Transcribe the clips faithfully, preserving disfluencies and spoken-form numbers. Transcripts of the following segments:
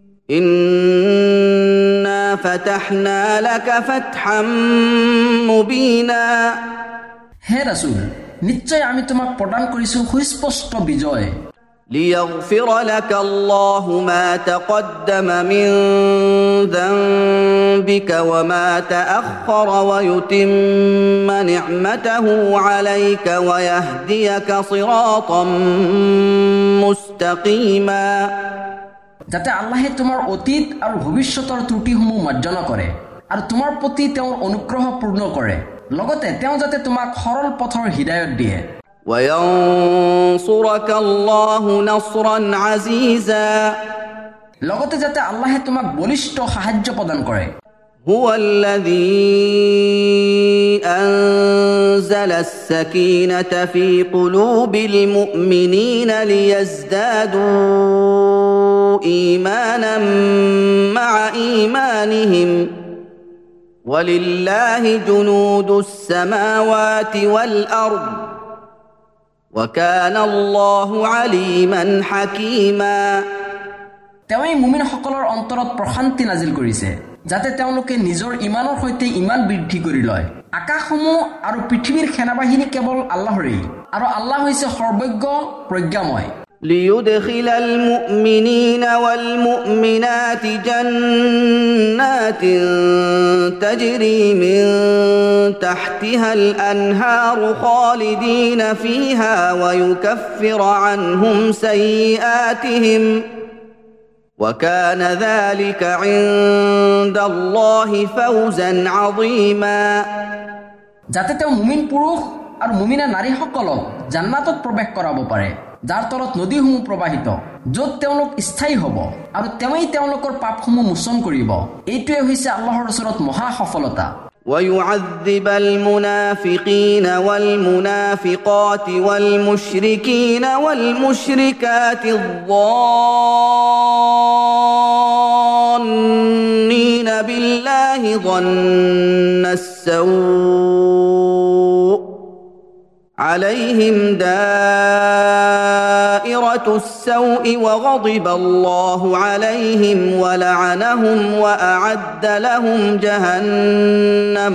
إنا فتحنا لك فتحا مبينا হে রাসূল নিশ্চয় আমি তোমাক প্রদান কৰিছো সুস্পষ্ট বিজয় ليغفر لك الله ما تقدم من ذنبك وما تأخر ويتم نعمته عليك ويهديك صراطا مستقيما যাতে আল্লাহে তোমাৰ অতীত আৰু ভৱিষ্যতৰ ত্ৰুটিসমূহ মাৰ্জনা কৰে আৰু তোমাৰ প্ৰতি তেওঁৰ অনুগ্ৰহ পূৰ্ণ কৰে লগতে তেওঁ যাতে তোমাক সৰল পথৰ হিদায়ত দিয়ে وينصرك الله نصرا عزيزا লগতে যাতে আল্লাহে তোমাক বলিষ্ঠ সাহায্য প্ৰদান কৰে هو الذي أنزل السكينة في قلوب المؤمنين ليزدادوا إيمانا مع إيمانهم ولله جنود السماوات والأرض وكان الله عليما حكيما তেৱেই মুমিনসকলৰ অন্তৰত প্ৰশান্তি নাজিল কৰিছে যাতে তেওঁলোকে নিজৰ ইমানৰ সৈতে ইমান বৃদ্ধি কৰি লয় আকাশসমূহ আৰু পৃথিৱীৰ সেনাবাহিনী কেৱল আল্লাহৰেই আৰু আল্লাহ হৈছে সৰ্বজ্ঞ প্ৰজ্ঞাময় ليدخل المؤمنين والمؤمنات جنات تجري من تحتها الأنهار خالدين فيها ويكفر عنهم سيئاتهم وكان ذلك عند الله فوزا عظيما যাতে তেওঁ মুমিন পুৰুষ আৰু মুমিনা নাৰীসকলক জান্নাতত প্ৰৱেশ কৰাব পাৰে যাৰ তলত নদীসমূহ প্ৰবাহিত য'ত তেওঁলোক স্থায়ী হ'ব আৰু তেৱেই তেওঁলোকৰ পাপসমূহ মোচন কৰিব এইটোৱে হৈছে আল্লাহৰ ওচৰত মহা সফলতা ويعذب المنافقين والمنافقات والمشركين والمشركات الظانين بالله ظن السوء عليهم دائرة السوء وغضب الله عليهم ولعنهم وأعد لهم جهنم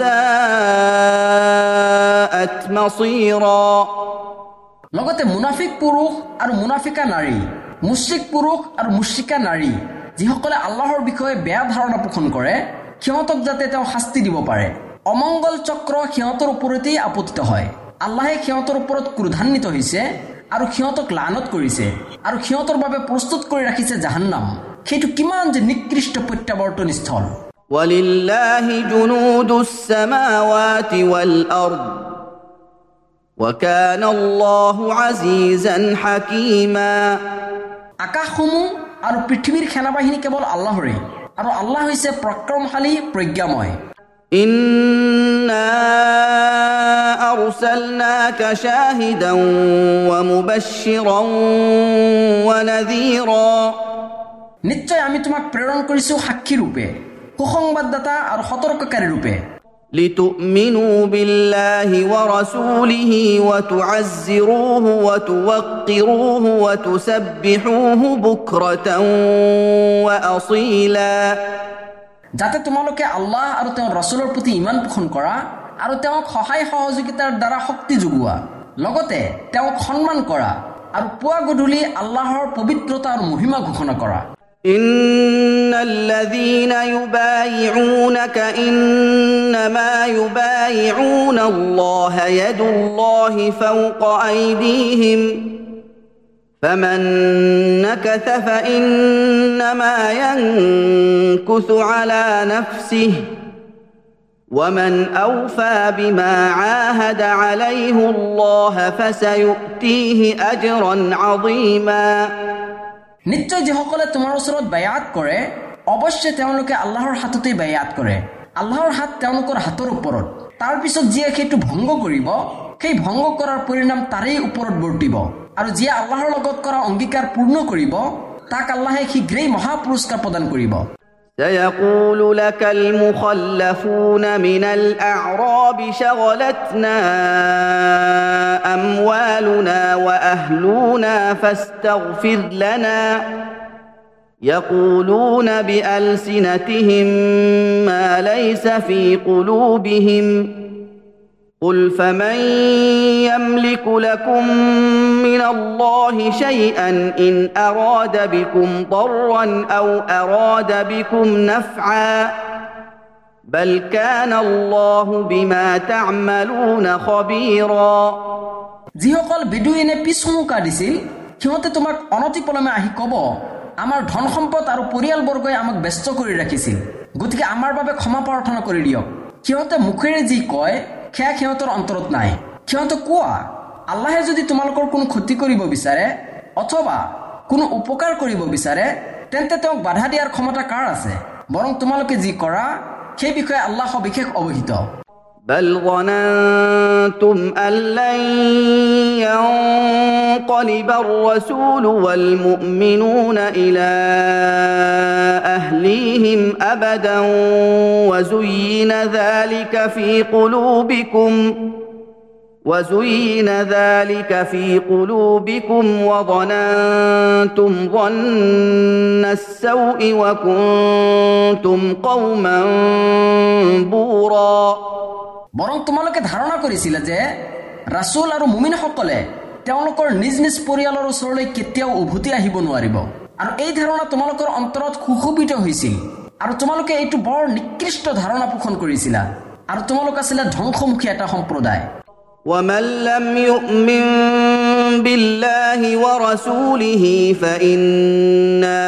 وساءت مصيرا লগতে মুনাফিক পুৰুষ আৰু মুনাফিকা নাৰী মুশৰিক পুৰুষ আৰু মুশৰিকা নাৰী যিসকলে আল্লাহৰ বিষয়ে বেয়া ধাৰণা পোষণ কৰে সিহঁতক যাতে তেওঁ শাস্তি দিব পাৰে অমংগল চক্ৰ সিহঁতৰ ওপৰতেই আপতিত হয় আল্লাহে সিহঁতৰ ওপৰত ক্ৰোধান্বিত হৈছে আৰু সিহঁতক লানত কৰিছে আৰু সিহঁতৰ বাবে প্ৰস্তুত কৰি ৰাখিছে জাহান্নাম সেইটো কিমান যে নিকৃষ্ট প্ৰত্যাৱৰ্তন স্থল ولله جنود السماوات والأرض وكان الله عزيزا حكيما আকাশসমূহ আৰু পৃথিৱীৰ সেনাবাহিনী কেৱল আল্লাহৰে আৰু আল্লাহ হৈছে পৰাক্ৰমশালী প্ৰজ্ঞাময় إنا أرسلناك شاهدا ومبشرا ونذيرا নিশ্চয় আমি তোমাক প্ৰেৰণ কৰিছো সাক্ষী ৰূপে সুসংবাদদাতা আৰু সতৰ্ককাৰী ৰূপে لتؤمنوا بالله ورسوله وتعزروه وتوقروه وتسبحوه بكرة وأصيلا যাতে তোমালোকে আল্লাহ আৰু তেওঁৰ ৰাসূলৰ প্ৰতি ঈমান পোষণ কৰা আৰু তেওঁক সহায় সহযোগিতাৰ দ্বাৰা শক্তি যোগোৱা লগতে তেওঁক সন্মান কৰা আৰু পুৱা গধূলি আল্লাহৰ পবিত্ৰতা আৰু মহিমা ঘোষণা কৰা إن الذين يبايعونك إنما يبايعون الله يد الله فوق أيديهم فمن نكث فإنما ينكث على نفسه ومن أوفى بما عاهد عليه الله فسيؤتيه أجرا عظيما নিশ্চয় যিসকলে তোমাৰ ওচৰত বায়াত কৰে অৱশ্যে তেওঁলোকে আল্লাহৰ হাততেই বায়াত কৰে আল্লাহৰ হাত তেওঁলোকৰ হাতৰ ওপৰত তাৰ পিছত যিয়ে সেইটো ভংগ কৰিব সেই ভংগ কৰাৰ পৰিণাম তাৰেই ওপৰত বৰ্তিব আৰু যিয়ে আল্লাহৰ লগত কৰা অংগীকাৰ পূৰ্ণ কৰিব তাক আল্লাহে শীঘ্ৰেই মহা পুৰস্কাৰ প্ৰদান কৰিব سيقول لك المخلفون من الأعراب شغلتنا أموالنا وأهلنا فاستغفر لنا يقولون بألسنتهم ما ليس في قلوبهم قل فمن يملك لكم من الله شيئا إن أراد بكم ضرا أو أراد بكم نفعا بل كان الله بما تعملون خبيرا যিসকল বেদুইনে পিছহুঁকা দিছিল সিহঁতে তোমাক অনতিপলমে আহি ক'ব আমাৰ ধন সম্পদ আৰু পৰিয়ালবৰ্গই আমাক ব্যস্ত কৰি ৰাখিছিল গতিকে আমাৰ বাবে ক্ষমা প্ৰাৰ্থনা কৰি দিয়ক সিহঁতে মুখেৰে যি কয় সেয়া সিহঁতৰ অন্তৰত নাই সিহঁতে কোৱা আল্লাহে যদি তোমালোকৰ কোনো ক্ষতি কৰিব বিচাৰে অথবা কোনো উপকাৰ কৰিব বিচাৰে তেন্তে তেওঁক বাধা দিয়াৰ ক্ষমতা কাৰ আছে বৰং তোমালোকে যি কৰা সেই বিষয়ে আল্লাহ বিশেষ অৱহিত بل ظننتم أن لن ينقلب الرسول والمؤمنون إلى أهليهم أبدا وزين ذلك في قلوبكم وزين ذلك في قلوبكم وظننتم ظن السوء وكنتم قوما بورا বৰং তোমালোকে ধাৰণা কৰিছিলা যে ৰাসূল আৰু মুমিনসকলে তেওঁলোকৰ নিজ নিজ পৰিয়ালৰ ওচৰলৈ কেতিয়াও উভতি আহিব নোৱাৰিব আৰু এই ধাৰণা তোমালোকৰ অন্তৰত সুশোভিত হৈছিল আৰু তোমালোকে এইটো বৰ নিকৃষ্ট ধাৰণা পোষণ কৰিছিলা আৰু তোমালোক আছিলা ধ্বংসমুখী এটা সম্প্ৰদায় ومن لم يؤمن بالله ورسوله فإنا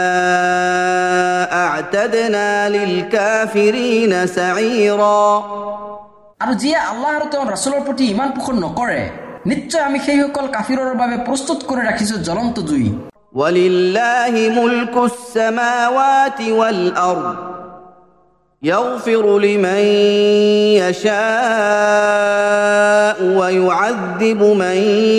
أعتدنا للكافرين سعيرا আৰু যিয়ে আল্লাহ আৰু তেওঁৰ ৰাসূলৰ প্ৰতি ইমান পোষণ নকৰে নিশ্চয় আমি সেইসকল কাফিৰৰ বাবে প্ৰস্তুত কৰি ৰাখিছো জ্বলন্ত জুই ولله ملك السماوات والأرض يغفر لمن يشاء ويعذب من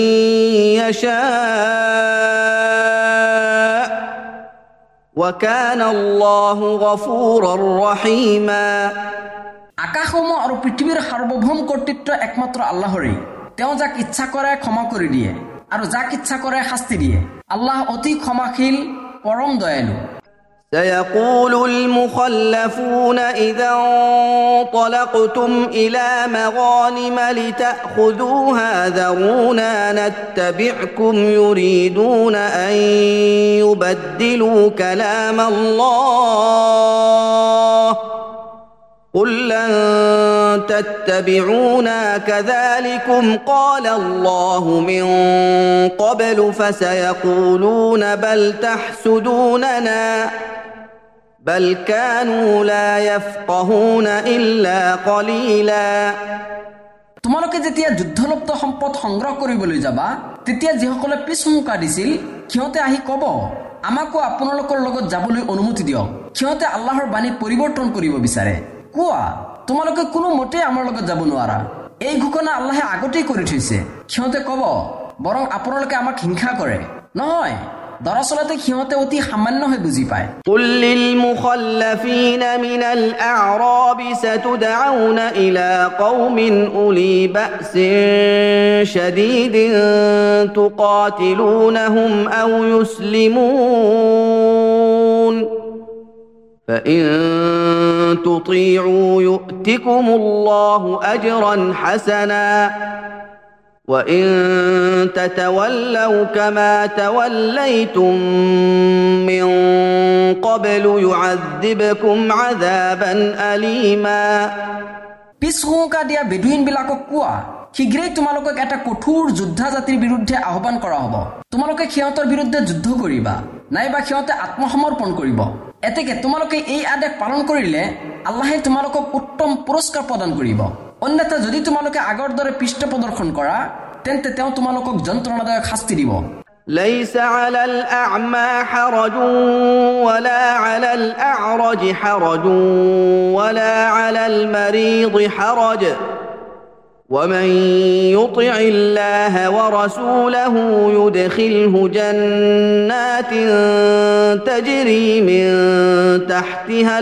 يشاء وكان الله غفورا رحيما আকাশসমূহ আৰু পৃথিৱীৰ সাৰ্বভৌম কৰ্তৃত্ব একমাত্ৰ আল্লাহৰেই তেওঁ যাক ইচ্ছা কৰে ক্ষমা কৰি দিয়ে আৰু যাক ইচ্ছা কৰে শাস্তি দিয়ে আল্লাহ অতি ক্ষমাশীল পৰম দয়ালু سيقول المخلفون إذا انطلقتم إلى مغانم لتأخذوها ذرونا نتبعكم يريدون أن يبدلوا كلام الله قل لن تتبعونا كذلكم قال الله من قبل فسيقولون بل تحسدوننا بل كانوا لا يفقهون إلا قليلا তোমালোকে যেতিয়া যুদ্ধলব্ধ সম্পদ সংগ্ৰহ কৰিবলৈ যাবা তেতিয়া যিসকলে পিছহুঁকা দিছিল সিহঁতে আহি ক'ব আমাকো আপোনালোকৰ লগত যাবলৈ অনুমতি দিয়ক সিহঁতে আল্লাহৰ বাণী পৰিৱৰ্তন কৰিব বিচাৰে কোৱা তোমালোকে কোনো মতে আমাৰ লগত যাব নোৱাৰা এই ঘোষণা আল্লাহে আগতেই কৰি থৈছে সিহঁতে ক'ব বৰং আপোনালোকে আমাক হিংসা কৰে নহয় দৰাচলতে সিহঁতে অতি সামান্য হৈ বুজি পায় قل للمخلفين من الأعراب ستدعون إلى قوم أولي بأس شديد تقاتلونهم أو يسلمون فإن تطيعوا يؤتكم الله أجرا حسنا وإن تتولوا كما توليتم من قبل يعذبكم عذابا أليما পিছহুঁকা দিয়া বেদুইন বিলাকক কোৱা শীঘ্ৰেই তোমালোকক এটা কঠোৰ যোদ্ধা জাতিৰ বিৰুদ্ধে আহ্বান কৰা হ'ব তোমালোকে সিহঁতৰ বিৰুদ্ধে যুদ্ধ কৰিবা নাইবা সিহঁতে আত্মসমৰ্পণ কৰিব এতেকে তোমালোকে এই আদেশ পালন কৰিলে আল্লাহে তোমালোকক উত্তম পুৰস্কাৰ প্ৰদান কৰিব অন্যথা যদি তোমালোকে আগৰ দৰে পৃষ্ঠ প্ৰদৰ্শন কৰা তেন্তে তেওঁ তোমালোকক যন্ত্ৰণাদায়ক শাস্তি দিব ليس على الأعمى حرج ولا على الأعرج حرج ولا على المريض حرج ومن يطع الله ورسوله يدخله جنات تجري من تحتها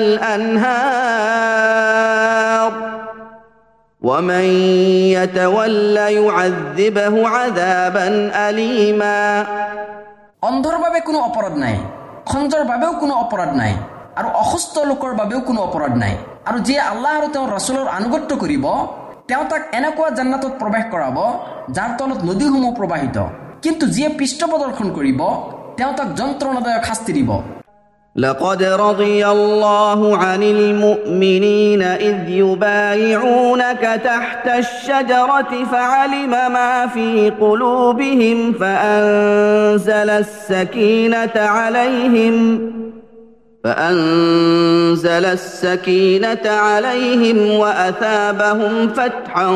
الأنهار ومن يتولى يعذبه عذابا أليما অন্ধৰ বাবে কোনো অপৰাধ নাই খঞ্জৰ বাবেও কোনো অপৰাধ নাই আৰু অসুস্থ লোকৰ বাবেও কোনো অপৰাধ নাই আৰু যিয়ে আল্লাহ আৰু তেওঁৰ ৰাসূলৰ আনুগত্য কৰিব তেওঁ তাক এনেকুৱা জান্নাতত প্ৰৱেশ কৰাব যাৰ তলত নদীসমূহ প্ৰবাহিত কিন্তু যিয়ে পৃষ্ঠ প্ৰদৰ্শন কৰিব তেওঁ তাক যন্ত্ৰণাদায়ক শাস্তি দিব لقد رضي الله عن المؤمنين إذ يبايعونك تحت الشجرة فعلم ما في قلوبهم فأنزل السكينة عليهم فأنزل السكينة عليهم وأثابهم فتحا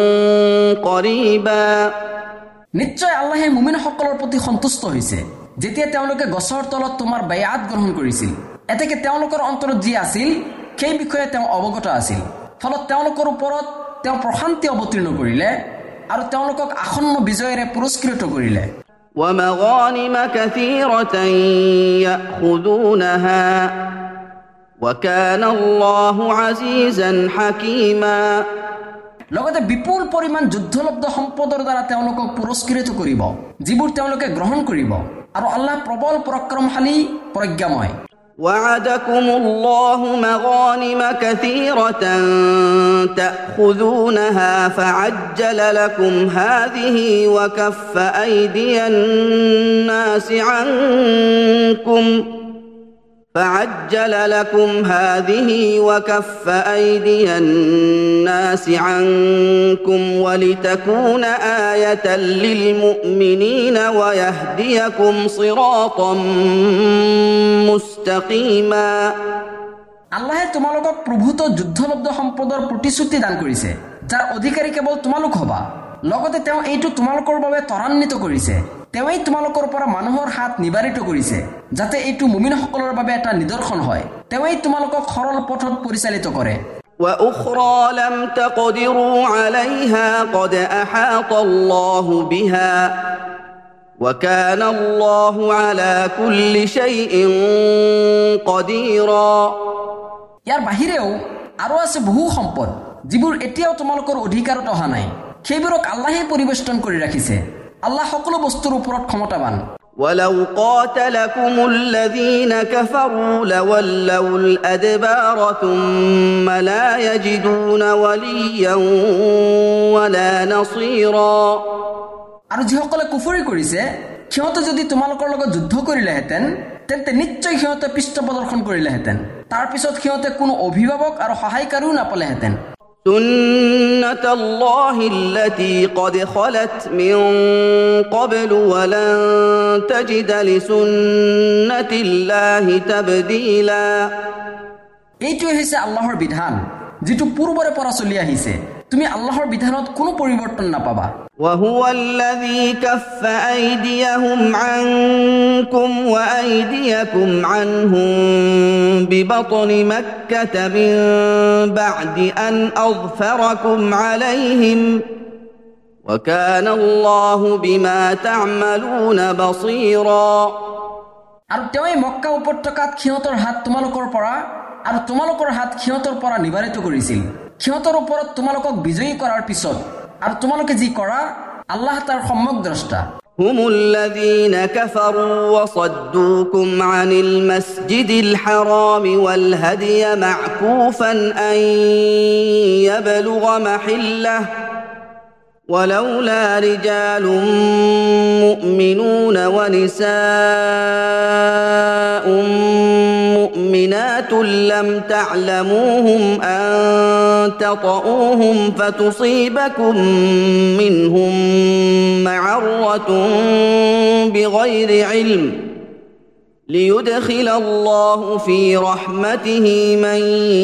قريبا নিশ্চয় আল্লাহে মুমিনসকলৰ প্ৰতি সন্তুষ্ট হৈছে যেতিয়া তেওঁলোকে গছৰ তলত তোমাৰ বায়াত গ্ৰহণ কৰিছিল এতেকে তেওঁলোকৰ অন্তৰত যি আছিল সেই বিষয়ে তেওঁ অৱগত আছিল ফলত তেওঁলোকৰ ওপৰত তেওঁ প্ৰশান্তি অৱতীৰ্ণ কৰিলে আৰু তেওঁলোকক আসন্ন বিজয়েৰে পুৰস্কৃত কৰিলে ومغانم كثيرة يأخذونها وكان الله عزيزا حكيما লগতে বিপুল পৰিমাণ যুদ্ধলব্ধ সম্পদৰ দ্বাৰা তেওঁলোকক পুৰস্কৃত কৰিব যিবোৰ তেওঁলোকে গ্ৰহণ কৰিব আৰু আল্লাহ প্ৰবল পৰাক্ৰমশালী প্ৰজ্ঞাময় وعدكم الله مغانم كثيرة تأخذونها فعجل لكم هذه وكف أيدي الناس عنكم فعجل لكم هذه وكف أيدي الناس عنكم ولتكون آية للمؤمنين ويهديكم صراطا مستقيما আল্লাহে তোমালোকক প্ৰভূত যুদ্ধলব্ধ সম্পদৰ প্ৰতিশ্ৰুতি দান কৰিছে যাৰ অধিকাৰী কেৱল তোমালোক হবা লগতে তেওঁ এইটো তোমালোকৰ বাবে ত্বৰান্বিত কৰিছে তেওঁই তোমালোকৰ পৰা মানুহৰ হাত নিবাৰিত কৰিছে যাতে এইটো মুমিনসকলৰ বাবে এটা নিদৰ্শন হয় তেওঁই তোমালোকক সৰল পথত পৰিচালিত কৰে وأخرى لم تقدروا عليها قد أحاط الله بها وكان الله على كل شيء قديرا ইয়াৰ বাহিৰেও আৰু আছে বহু সম্পদ যিবোৰ এতিয়াও তোমালোকৰ অধিকাৰত অহা নাই সেইবোৰক আল্লাহে পৰিবেষ্টন কৰি ৰাখিছে আল্লাহ সকলো বস্তুৰ ওপৰত ক্ষমতাবান ولو قاتلكم الذين كفروا لولوا الأدبار ثم لا يجدون وليا ولا نصيرا আৰু যিসকলে কুফৰি কৰিছে সিহঁতে যদি তোমালোকৰ লগত যুদ্ধ কৰিলেহেঁতেন তেন্তে নিশ্চয় সিহঁতে পৃষ্ঠ প্ৰদৰ্শন কৰিলেহেঁতেন তাৰ পিছত সিহঁতে কোনো অভিভাৱক আৰু সহায়কাৰীও নাপালেহেঁতেন سنة الله التي قد خلت من قبل ولن تجد لسنة الله تبديلا এইটো হৈছে আল্লাহৰ বিধান যেটো পূৰ্বৰে পৰা চলি আহিছে তুমি আল্লাহৰ বিধানত কোনো পৰিৱৰ্তন নাপাবা وهو الذي كف أيديهم عنكم وأيديكم عنهم ببطن مكة من بعد أن أظفركم عليهم وكان الله بما تعملون بصيرا আৰু তেওঁই মক্কা উপত্যকাত সিহঁতৰ হাত তোমালোকৰ পৰা আৰু তোমালোকৰ হাত সিহঁতৰ পৰা নিবাৰিত কৰিছিল সিহঁতৰ ওপৰত তোমালোকক বিজয়ী কৰাৰ পিছত আৰু তোমালোকে যি কৰা আল্লাহ তাৰ সম্যক দ্ৰষ্টা هم الذين كفروا وصدوكم عن المسجد الحرام والهدي معكوفا أن يبلغ محله ولولا رجال مؤمنون ونساء مؤمنات لم تعلموهم أن تطؤوهم فتصيبكم منهم معرة بغير علم ليدخل الله في رحمته من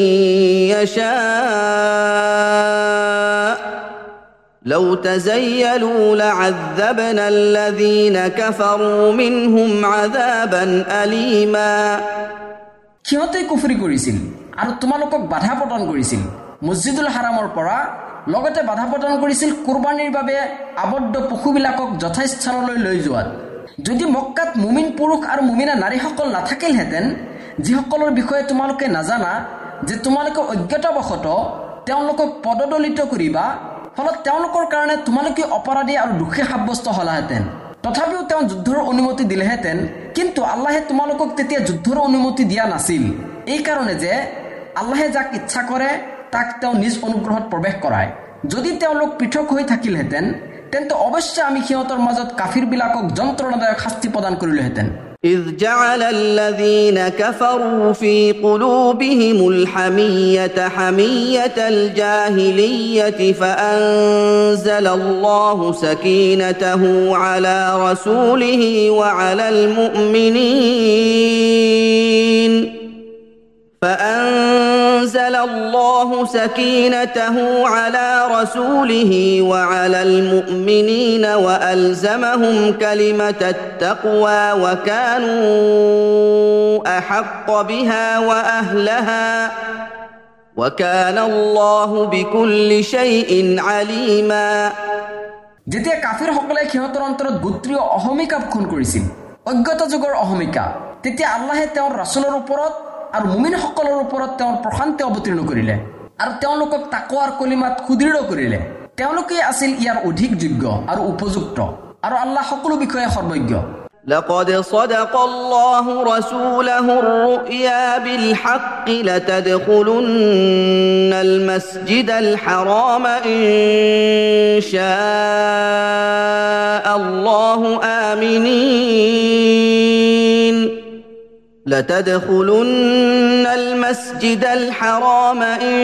يشاء لو تزيلوا لعذبنا الذين كفروا منهم عذابا أليما সিহঁতে কুফৰি কৰিছিল আৰু তোমালোকক বাধা প্ৰদান কৰিছিল মছজিদুল হাৰামৰ পৰা লগতে বাধা প্ৰদান কৰিছিল কুৰবানীৰ বাবে আবদ্ধ পশুবিলাকক যথাস্থানলৈ লৈ যোৱাত যদি মক্কাত মুমিন পুৰুষ আৰু মুমিনা নাৰীসকল নাথাকিলহেঁতেন যিসকলৰ বিষয়ে তোমালোকে নাজানা যে তোমালোকে অজ্ঞতাবশতঃ তেওঁলোকক পদদলিত কৰিবা ফলত তেওঁলোকৰ কাৰণে তোমালোকে অপৰাধী আৰু দুখী সাব্যস্ত হলাহেঁতেন তথাপিও তেওঁ যুদ্ধৰ অনুমতি দিলেহেঁতেন, কিন্তু আল্লাহে তোমালোকক তেতিয়া যুদ্ধৰ অনুমতি দিয়া নাছিল। এই কাৰণে যে আল্লাহে যাক ইচ্ছা কৰে তাক তেওঁ নিজ অনুগ্ৰহত প্ৰৱেশ কৰায়। যদি তেওঁলোক পৃথক হৈ থাকিলহেঁতেন তেন্তে অৱশ্যে আমি সিহঁতৰ মাজত কাফিৰবিলাকক যন্ত্ৰণাদায়ক শাস্তি প্ৰদান কৰিলোহেঁতেন। إذ جعل الذين كفروا في قلوبهم الحمية حمية الجاهلية فأنزل الله سكينته على رسوله وعلى المؤمنين فأنزل الله سكينته على رسوله وعلى المؤمنين وألزمهم كلمة التقوى وكانوا أحق بها وأهلها وكان الله بكل شيء عليما। যেতিয়া কাফিৰসকলে সিহঁতৰ অন্তৰত গোত্ৰীয় অহমিকা পোষণ কৰিছিল, অজ্ঞতা যুগৰ অহমিকা, তেতিয়া আল্লাহে তেওঁৰ ৰাসূলৰ ওপৰত আৰু মুমিনসকলৰ ওপৰত তেওঁৰ প্ৰশান্তি অৱতীৰ্ণ কৰিলে আৰু তেওঁলোকক তাকৱাৰ কলিমাত সুদৃঢ় কৰিলে। তেওঁলোকে আছিল ইয়াৰ অধিক যোগ্য আৰু উপযুক্ত, আৰু আল্লাহ সকলো বিষয়ে সৰ্বজ্ঞ। لقد صدق الله رسوله الرؤيا بالحق لتدخلن المسجد الحرام إن شاء الله آمنين لتدخلن المسجد الحرام إن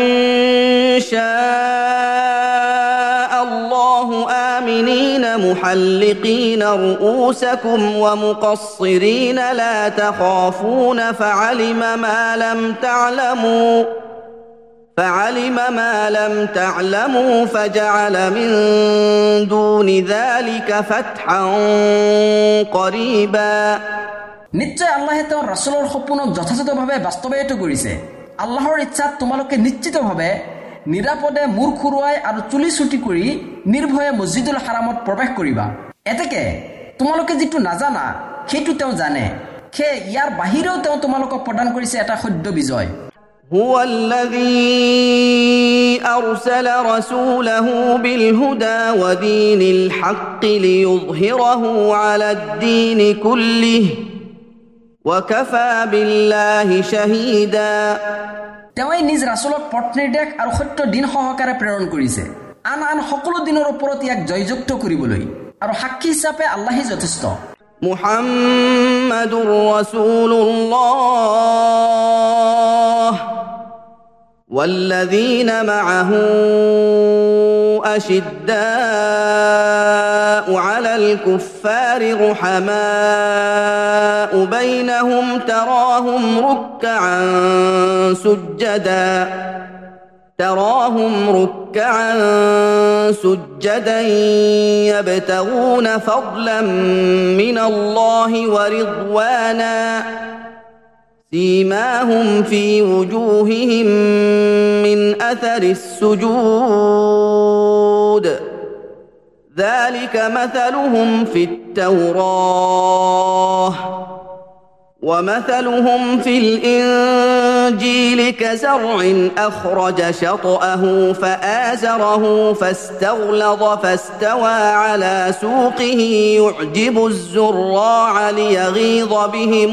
شاء الله آمنين محلقين رؤوسكم ومقصرين لا تخافون فعلم ما لم تعلموا فعلم ما لم تعلموا فجعل من دون ذلك فتحا قريبا। নিশ্চয় আল্লাহে তেওঁৰ ৰাসূলৰ সপোনক যথাযথভাৱে বাস্তৱায়িত কৰিছে। আল্লাহৰ ইচ্ছাত তোমালোকে নিশ্চিতভাৱে নিৰাপদে মূৰ খুৰুৱাই আৰু চুলি চুটি কৰি নিৰ্ভয়ে মছজিদুল হাৰামত প্ৰৱেশ কৰিবা। এতেকে তোমালোকে যিটো নাজানা সেইটো তেওঁ জানে, সেয়ে ইয়াৰ বাহিৰেও তেওঁ তোমালোকক প্ৰদান কৰিছে এটা সত্য বিজয়। هو الذي أرسل رسوله بالهدى ودين الحق ليظهره على الدين كله وكفى بالله شهيدا। তেওঁই নিজ ৰাসূলক পথ নিৰ্দেশ আৰু সত্য দিন সহকাৰে প্ৰেৰণ কৰিছে, আন আন সকলো দিনৰ ওপৰত ইয়াক জয়যুক্ত কৰিবলৈ, আৰু সাক্ষী হিচাপে আল্লাহেই যথেষ্ট। মুহাম্মাদুৰ ৰাসূলুল্লাহ والذين معه أشداء على الكفار رحماء بينهم تراهم ركعا سجدا تراهم ركعا سجدا يبتغون فضلا من الله ورضوانا سيماهم في وجوههم من أثر السجود ذلك مثلهم في التوراة ومثلهم في الإنجيل كزرع أخرج شطأه فآزره فاستغلظ فاستوى على سوقه يعجب الزراع ليغيظ بهم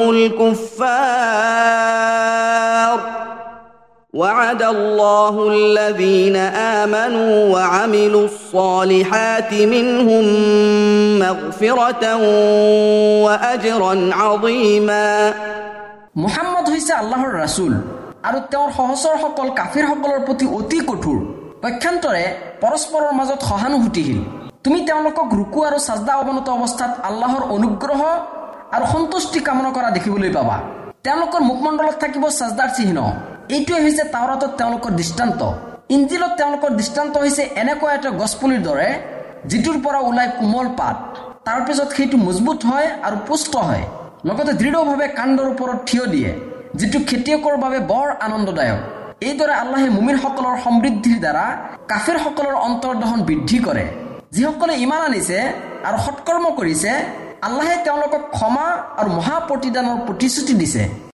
الكفار وعد الله الذين آمنوا وعملوا الصالحات منهم مغفرة وأجرا عظيما। মুহাম্মদ হৈছে আল্লাহৰ ৰাসূল আৰু তেওঁৰ সহচৰসকল কাফিৰসকলৰ প্ৰতি অতি কঠোৰ, পক্ষান্তৰে পৰস্পৰৰ মাজত সহানুভূতিশীল। তুমি তেওঁলোকক ৰুকু আৰু সাজদা অৱনত অৱস্থাত আল্লাহৰ অনুগ্ৰহ আৰু সন্তুষ্টি কামনা কৰা দেখিবলৈ পাবা। তেওঁলোকৰ মুখমণ্ডলত থাকিব সাজদাৰ চিহ্ন। এইটোৱে হৈছে তাওৰাতত তেওঁলোকৰ দৃষ্টান্ত। ইঞ্জিলত তেওঁলোকৰ দৃষ্টান্ত হৈছে এনেকুৱা এটা গছপুলিৰ দৰে যিটোৰ পৰা ওলাই কোমল পাত, তাৰ পিছত সেইটো মজবুত হয় আৰু পুষ্ট হয়, লগতে দৃঢ়ভাৱে কাণ্ডৰ ওপৰত থিয় দিয়ে, যিটো খেতিয়কৰ বাবে বৰ আনন্দদায়ক। এইদৰে আল্লাহে মুমিনসকলৰ সমৃদ্ধিৰ দ্বাৰা কাফিৰসকলৰ অন্তৰ্দহন বৃদ্ধি কৰে। যিসকলে ইমান আনিছে আৰু সৎকৰ্ম কৰিছে, আল্লাহে তেওঁলোকক ক্ষমা আৰু মহা প্ৰতিদানৰ প্ৰতিশ্ৰুতি দিছে।